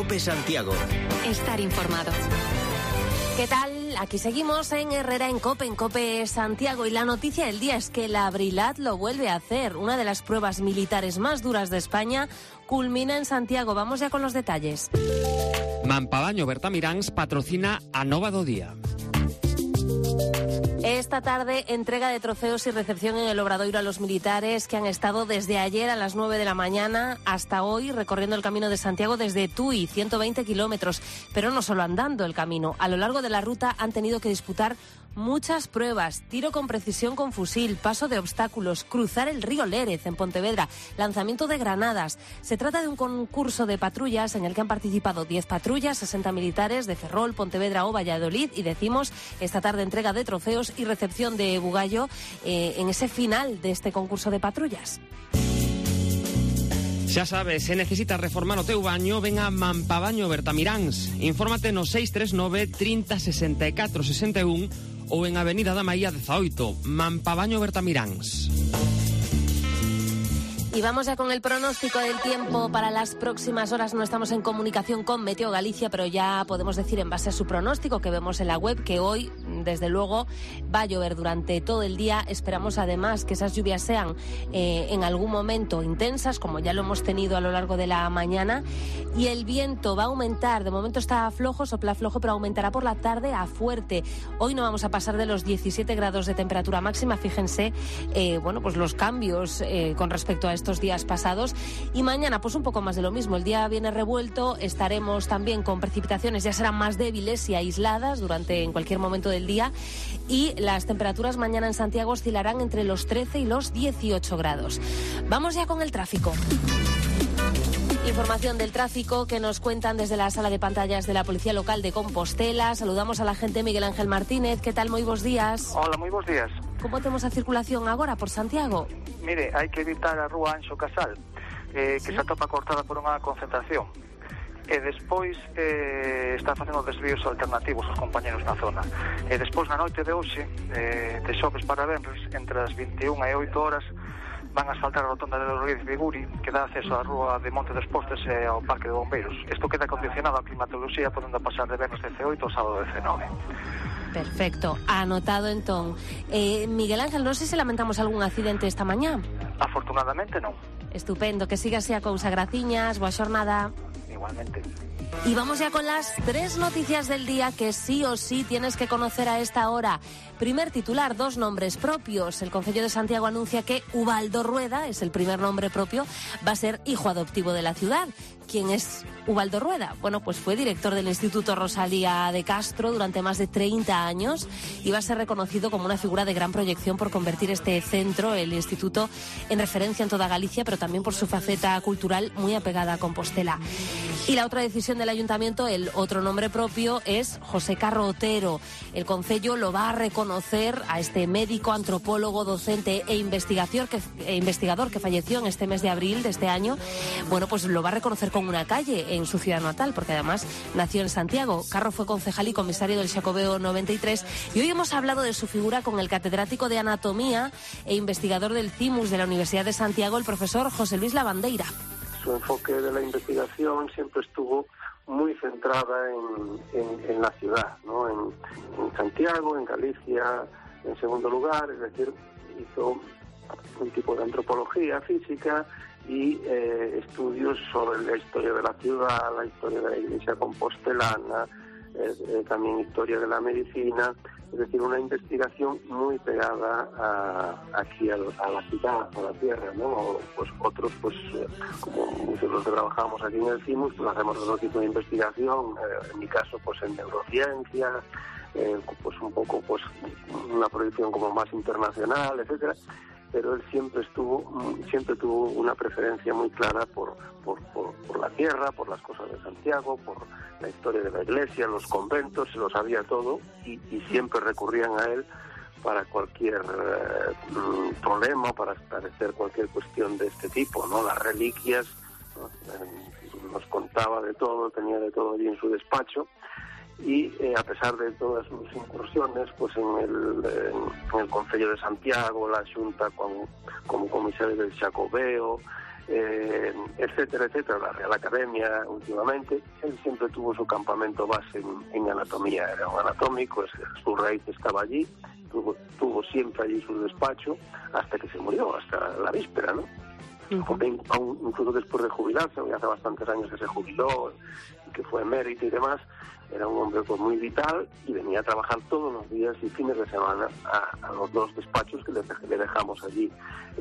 COPE Santiago. Estar informado. ¿Qué tal? Aquí seguimos en Herrera en COPE Santiago, y la noticia del día es que la Brilat lo vuelve a hacer. Una de las pruebas militares más duras de España culmina en Santiago. Vamos ya con los detalles. Mampabaño Bertamiráns patrocina a Nova do Día. Esta tarde, entrega de trofeos y recepción en el Obradoiro a los militares que han estado desde ayer a las 9 de la mañana hasta hoy recorriendo el Camino de Santiago desde Tui, 120 kilómetros. Pero no solo andando el camino. A lo largo de la ruta han tenido que disputar muchas pruebas: tiro con precisión con fusil, paso de obstáculos, cruzar el río Lérez en Pontevedra, lanzamiento de granadas. Se trata de un concurso de patrullas en el que han participado 10 patrullas, 60 militares de Ferrol, Pontevedra o Valladolid, y decimos esta tarde entrega de trofeos y recepción de bugallo en ese final de este concurso de patrullas. Xa sabes, se necesitas reformar o teu baño, ven a Mampabaño Bertamiráns. Infórmate no 639 30 64 61 ou en Avenida da Maía 18, Mampabaño Bertamiráns. Y vamos ya con el pronóstico del tiempo para las próximas horas. No estamos en comunicación con Meteo Galicia, pero ya podemos decir en base a su pronóstico que vemos en la web que hoy, desde luego, va a llover durante todo el día. Esperamos además que esas lluvias sean en algún momento intensas, como ya lo hemos tenido a lo largo de la mañana. Y el viento va a aumentar. De momento está flojo, sopla flojo, pero aumentará por la tarde a fuerte. Hoy no vamos a pasar de los 17 grados de temperatura máxima. Fíjense, pues los cambios con respecto a estos días pasados. Y mañana pues un poco más de lo mismo. El día viene revuelto, estaremos también con precipitaciones, ya serán más débiles y aisladas en cualquier momento del día, y las temperaturas mañana en Santiago oscilarán entre los 13 y los 18 grados. Vamos ya con el tráfico. Información del tráfico que nos cuentan desde la sala de pantallas de la Policía Local de Compostela. Saludamos a la gente. Miguel Ángel Martínez, ¿qué tal? Moi bons días. Hola, moi bons días. Como temos a circulación agora por Santiago? Mire, hai que evitar a rúa Anxo Casal, que se atopa cortada por unha concentración. E despois está facendo desvíos alternativos os compañeros na zona. E despois na noite de hoxe, de xoves para venres, entre as 21 e 8 horas, van a asfaltar a rotonda de Rodríguez Viguri, que dá acceso á rúa de Monte dos Postes e ao Parque de Bombeiros. Isto queda condicionado á climatoloxía, podendo pasar de venres 18 ao sábado 19. Perfecto, anotado entón. Miguel Ángel, non sei se lamentamos algún accidente esta mañá. Afortunadamente non. Estupendo, que siga así a cousa. Graciñas, boa xornada. Igualmente. Y vamos ya con las 3 noticias del día que sí o sí tienes que conocer a esta hora. Primer titular, 2 nombres propios. El Concello de Santiago anuncia que Ubaldo Rueda, es el primer nombre propio, va a ser hijo adoptivo de la ciudad. ¿Quién es Ubaldo Rueda? Bueno, pues fue director del Instituto Rosalía de Castro durante más de 30 años y va a ser reconocido como una figura de gran proyección por convertir este centro, el instituto, en referencia en toda Galicia, pero también por su faceta cultural muy apegada a Compostela. Y la otra decisión del ayuntamiento, el otro nombre propio, es José Carro Otero. El Concello lo va a reconocer a este médico, antropólogo, docente e investigador que falleció en este mes de abril de este año. Bueno, pues lo va a reconocer con una calle en su ciudad natal, porque además nació en Santiago. Carro fue concejal y comisario del Xacobeo 93, y hoy hemos hablado de su figura con el catedrático de Anatomía e investigador del CIMUS de la Universidad de Santiago, el profesor José Luis Lavandeira. Su enfoque de la investigación siempre estuvo muy centrada en la ciudad, ¿no? En Santiago, en Galicia, en segundo lugar, es decir, hizo un tipo de antropología física y estudios sobre la historia de la ciudad, la historia de la iglesia compostelana, también historia de la medicina, es decir, una investigación muy pegada aquí a la ciudad, a la tierra, ¿no? Pues otros, pues como muchos de los que trabajamos aquí en el CIMUS, pues hacemos otro tipo de investigación, en mi caso pues en neurociencia, pues un poco pues una proyección como más internacional, etcétera. Pero él siempre tuvo una preferencia muy clara por la tierra, por las cosas de Santiago, por la historia de la iglesia, los conventos, se lo sabía todo y siempre recurrían a él para cualquier problema, para esclarecer cualquier cuestión de este tipo, ¿no? Las reliquias, ¿no? Nos contaba de todo, tenía de todo allí en su despacho. Y a pesar de todas sus incursiones pues en el Concello de Santiago, la Xunta como comisario del Xacobeo, etcétera, etcétera, la Real Academia últimamente. Él siempre tuvo su campamento base en anatomía, era un anatómico, su raíz estaba allí, tuvo siempre allí su despacho hasta que se murió, hasta la víspera, ¿no? Porque incluso después de jubilarse, hace bastantes años que se jubiló y que fue emérito y demás, era un hombre pues muy vital y venía a trabajar todos los días y fines de semana a los dos despachos que le dejamos allí,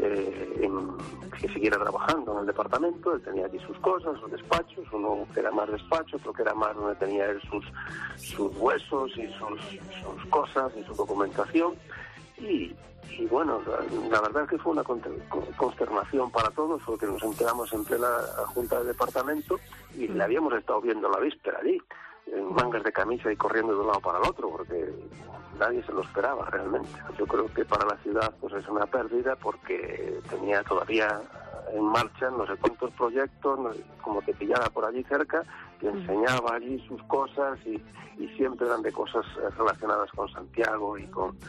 que siguiera trabajando en el departamento. Él tenía allí sus cosas, sus despachos, uno que era más despacho, otro que era más donde tenía él sus huesos y sus cosas y su documentación. Y bueno, la verdad es que fue una consternación para todos, porque nos enteramos en plena junta de departamento y le habíamos estado viendo la víspera allí, en mangas de camisa y corriendo de un lado para el otro, porque nadie se lo esperaba realmente. Yo creo que para la ciudad pues es una pérdida, porque tenía todavía en marcha no sé cuántos proyectos, como que pillaba por allí cerca, que enseñaba allí sus cosas y siempre eran de cosas relacionadas con Santiago y con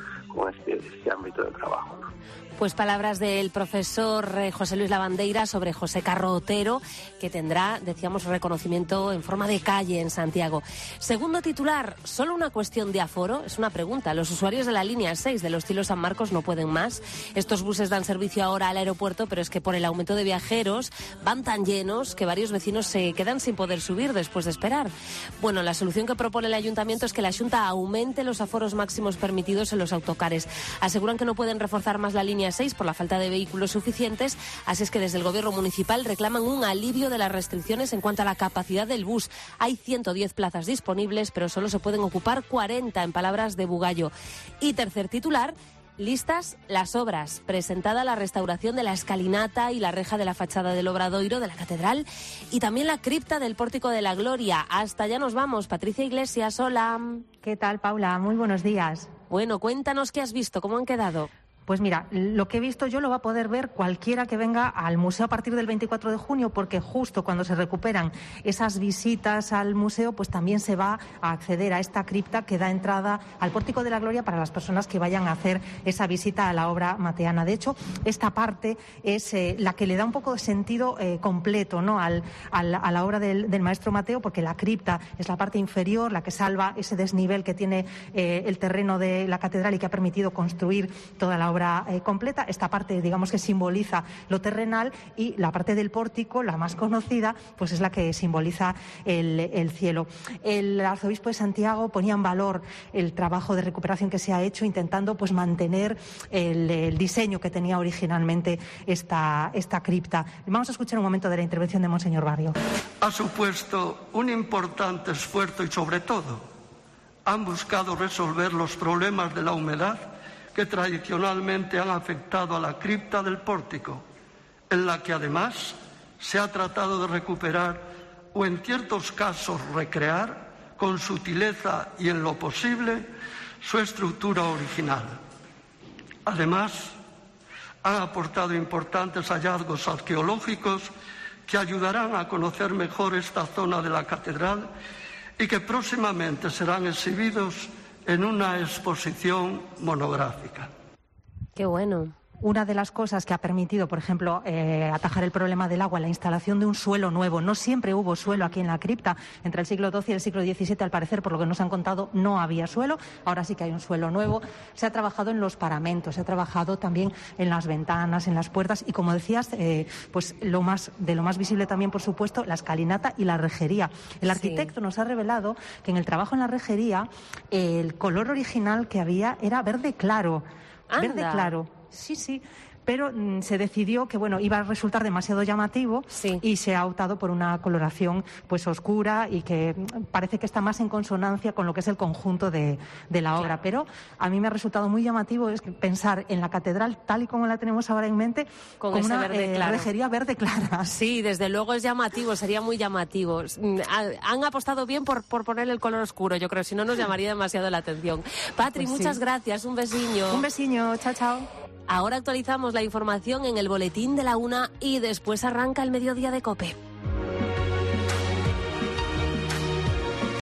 este ámbito de trabajo, ¿no? Pues palabras del profesor José Luis Lavandeira sobre José Carro Otero, que tendrá, decíamos, reconocimiento en forma de calle en Santiago. Segundo titular, ¿solo una cuestión de aforo? Es una pregunta. Los usuarios de la línea 6 del Estilo San Marcos no pueden más. Estos buses dan servicio ahora al aeropuerto, pero es que por el aumento de viajeros van tan llenos que varios vecinos se quedan sin poder subir después de esperar. Bueno, la solución que propone el Ayuntamiento es que la Xunta aumente los aforos máximos permitidos en los autocares. Aseguran que no pueden reforzar más la línea 6 por la falta de vehículos suficientes, así es que desde el Gobierno municipal reclaman un alivio de las restricciones en cuanto a la capacidad del bus. Hay 110 plazas disponibles, pero solo se pueden ocupar 40, en palabras de Bugallo. Y tercer titular, listas las obras. Presentada la restauración de la escalinata y la reja de la fachada del Obradoiro de la Catedral y también la cripta del Pórtico de la Gloria. Hasta allá nos vamos. Patricia Iglesias, hola. ¿Qué tal, Paula? Muy buenos días. Bueno, cuéntanos qué has visto, cómo han quedado. Pues mira, lo que he visto yo lo va a poder ver cualquiera que venga al museo a partir del 24 de junio, porque justo cuando se recuperan esas visitas al museo, pues también se va a acceder a esta cripta que da entrada al Pórtico de la Gloria para las personas que vayan a hacer esa visita a la obra mateana. De hecho, esta parte es la que le da un poco de sentido completo, ¿no?, a la obra del maestro Mateo, porque la cripta es la parte inferior, la que salva ese desnivel que tiene el terreno de la catedral y que ha permitido construir toda la obra completa. Esta parte, digamos, que simboliza lo terrenal, y la parte del pórtico, la más conocida, pues es la que simboliza el cielo. El arzobispo de Santiago ponía en valor el trabajo de recuperación que se ha hecho, intentando pues mantener el diseño que tenía originalmente esta cripta. Vamos a escuchar un momento de la intervención de Monseñor Barrio. Ha supuesto un importante esfuerzo y, sobre todo, han buscado resolver los problemas de la humedad que tradicionalmente han afectado a la cripta del pórtico, en la que además se ha tratado de recuperar o en ciertos casos recrear con sutileza y en lo posible su estructura original. Además, han aportado importantes hallazgos arqueológicos que ayudarán a conocer mejor esta zona de la catedral y que próximamente serán exhibidos en una exposición monográfica. Qué bueno. Una de las cosas que ha permitido, por ejemplo, atajar el problema del agua, la instalación de un suelo nuevo. No siempre hubo suelo aquí en la cripta. Entre el siglo XII y el siglo XVII, al parecer, por lo que nos han contado, no había suelo. Ahora sí que hay un suelo nuevo. Se ha trabajado en los paramentos, se ha trabajado también en las ventanas, en las puertas y, como decías, pues de lo más visible también, por supuesto, la escalinata y la rejería. El arquitecto nos ha revelado que en el trabajo en la rejería el color original que había era verde claro. ¡Anda! Verde claro. Sí, pero se decidió que iba a resultar demasiado llamativo y se ha optado por una coloración pues oscura y que parece que está más en consonancia con lo que es el conjunto de la obra. Pero a mí me ha resultado muy llamativo pensar en la catedral tal y como la tenemos ahora en mente con una rejería verde clara. Sí, desde luego es llamativo, sería muy llamativo. Han apostado bien por poner el color oscuro, yo creo, si no nos llamaría demasiado la atención. Patri, pues muchas gracias, un besiño. Un besiño, chao, chao. Ahora actualizamos la información en el boletín de la 1 y después arranca el mediodía de COPE.